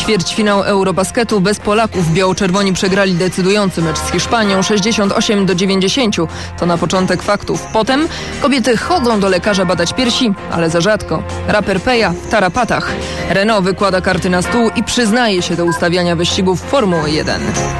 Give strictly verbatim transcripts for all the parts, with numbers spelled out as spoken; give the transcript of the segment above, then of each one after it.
Ćwierćfinał Eurobasketu bez Polaków. Biało-czerwoni przegrali decydujący mecz z Hiszpanią sześćdziesiąt osiem do dziewięćdziesięciu. To na początek faktów. Potem kobiety chodzą do lekarza badać piersi, ale za rzadko. Raper Peja w tarapatach. Renault wykłada karty na stół i przyznaje się do ustawiania wyścigów Formuły jeden.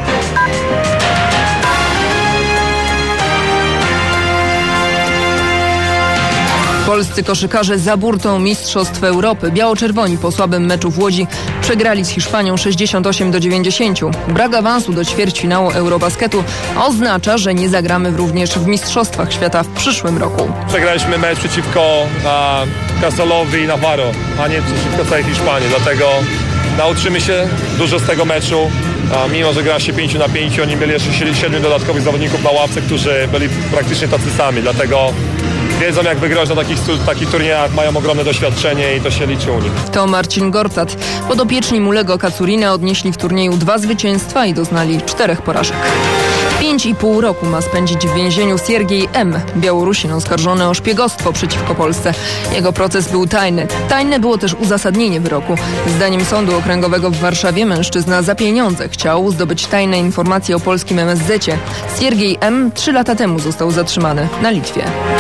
Polscy koszykarze za burtą Mistrzostw Europy. Biało-czerwoni po słabym meczu w Łodzi przegrali z Hiszpanią sześćdziesiąt osiem do dziewięćdziesięciu. Brak awansu do ćwierćfinału Eurobasketu oznacza, że nie zagramy również w Mistrzostwach Świata w przyszłym roku. Przegraliśmy mecz przeciwko Casolowi i Navarro, a nie przeciwko całej Hiszpanii. Dlatego nauczymy się dużo z tego meczu. A mimo, że gra się pięciu na pięciu, oni mieli jeszcze siedmiu dodatkowych zawodników na ławce, którzy byli praktycznie tacy sami. Dlatego wiedzą, jak wygrać na takich, takich turniejach, mają ogromne doświadczenie i to się liczy u nich. To Marcin Gortat. Podopieczni Mulego Kacurina odnieśli w turnieju dwa zwycięstwa i doznali czterech porażek. Pięć i pół roku ma spędzić w więzieniu Siergiej M., Białorusin oskarżony o szpiegostwo przeciwko Polsce. Jego proces był tajny. Tajne było też uzasadnienie wyroku. Zdaniem Sądu Okręgowego w Warszawie mężczyzna za pieniądze chciał zdobyć tajne informacje o polskim em es zecie. Siergiej M. trzy lata temu został zatrzymany na Litwie.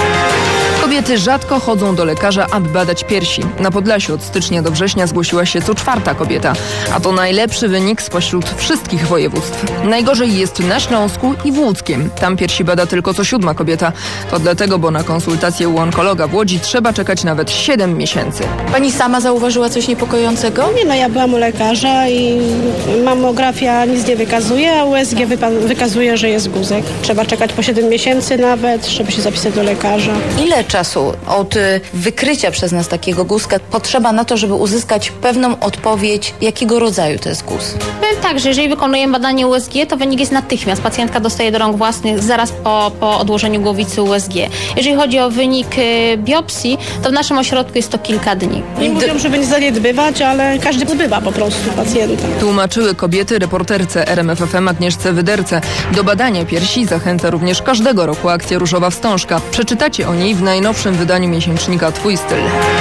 Kobiety rzadko chodzą do lekarza, aby badać piersi. Na Podlasiu od stycznia do września zgłosiła się co czwarta kobieta, a to najlepszy wynik spośród wszystkich województw. Najgorzej jest na Śląsku i w Łódzkiem. Tam piersi bada tylko co siódma kobieta. To dlatego, bo na konsultację u onkologa w Łodzi trzeba czekać nawet siedem miesięcy. Pani sama zauważyła coś niepokojącego? Nie, no ja byłam u lekarza i mamografia nic nie wykazuje, a U S G wypa- wykazuje, że jest guzek. Trzeba czekać po siedem miesięcy nawet, żeby się zapisać do lekarza. Ile czasu od y, wykrycia przez nas takiego guzka potrzeba na to, żeby uzyskać pewną odpowiedź, jakiego rodzaju to jest guz? Powiem tak, że jeżeli wykonujemy badanie U S G, to wynik jest natychmiast. Pacjentka dostaje do rąk własnych zaraz po, po odłożeniu głowicy U S G. Jeżeli chodzi o wynik y, biopsji, to w naszym ośrodku jest to kilka dni. Nie mówią, żeby nie zaniedbywać, ale każdy zbywa po prostu pacjenta. Tłumaczyły kobiety reporterce R M F F M Agnieszce Wyderce. Do badania piersi zachęca również każdego roku akcja Różowa Wstążka. Przeczytacie o niej w najnowszym wydaniu miesięcznika Twój styl.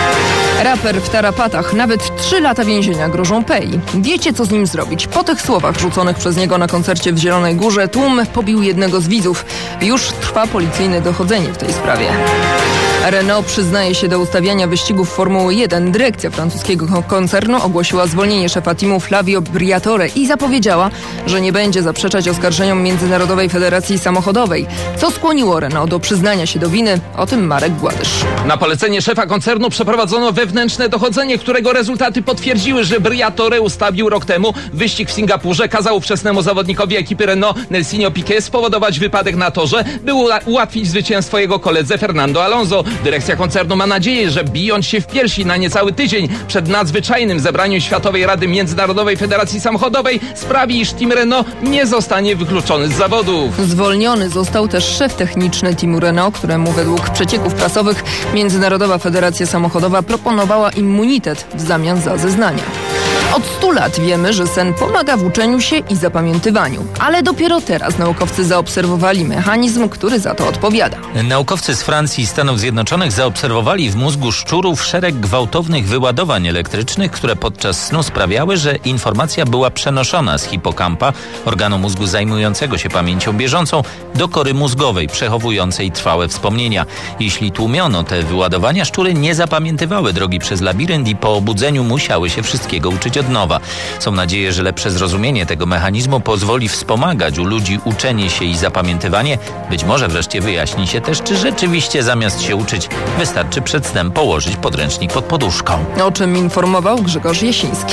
Raper w tarapatach. Nawet trzy lata więzienia grożą Pei. Wiecie, co z nim zrobić? Po tych słowach rzuconych przez niego na koncercie w Zielonej Górze tłum pobił jednego z widzów. Już trwa policyjne dochodzenie w tej sprawie. Renault przyznaje się do ustawiania wyścigów Formuły jeden. Dyrekcja francuskiego koncernu ogłosiła zwolnienie szefa teamu Flavio Briatore i zapowiedziała, że nie będzie zaprzeczać oskarżeniom Międzynarodowej Federacji Samochodowej. Co skłoniło Renault do przyznania się do winy? O tym Marek Gładysz. Na polecenie szefa koncernu przeprowadzono wewnętrzne dochodzenie, którego rezultaty potwierdziły, że Briatore ustawił rok temu wyścig w Singapurze, kazał ówczesnemu zawodnikowi ekipy Renault Nelsinho Piquet spowodować wypadek na torze, by ułatwić zwycięstwo jego koledze Fernando Alonso. Dyrekcja koncernu ma nadzieję, że bijąc się w piersi na niecały tydzień przed nadzwyczajnym zebraniem Światowej Rady Międzynarodowej Federacji Samochodowej sprawi, iż team Renault nie zostanie wykluczony z zawodów. Zwolniony został też szef techniczny teamu Renault, któremu według przecieków prasowych Międzynarodowa Federacja Samochodowa proponowała immunitet w zamian za zeznania. Od stu lat wiemy, że sen pomaga w uczeniu się i zapamiętywaniu, ale dopiero teraz naukowcy zaobserwowali mechanizm, który za to odpowiada. Naukowcy z Francji i Stanów Zjednoczonych zaobserwowali w mózgu szczurów szereg gwałtownych wyładowań elektrycznych, które podczas snu sprawiały, że informacja była przenoszona z hipokampa, organu mózgu zajmującego się pamięcią bieżącą, do kory mózgowej, przechowującej trwałe wspomnienia. Jeśli tłumiono te wyładowania, szczury nie zapamiętywały drogi przez labirynt i po obudzeniu musiały się wszystkiego uczyć od nowa. Są nadzieje, że lepsze zrozumienie tego mechanizmu pozwoli wspomagać u ludzi uczenie się i zapamiętywanie. Być może wreszcie wyjaśni się też, czy rzeczywiście zamiast się uczyć wystarczy przed snem położyć podręcznik pod poduszką. O czym informował Grzegorz Jasiński.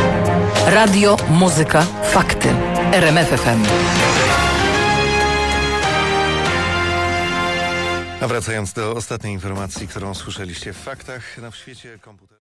Radio, muzyka, fakty. R M F F M. A wracając do ostatniej informacji, którą słyszeliście w faktach, no w świecie komputerów.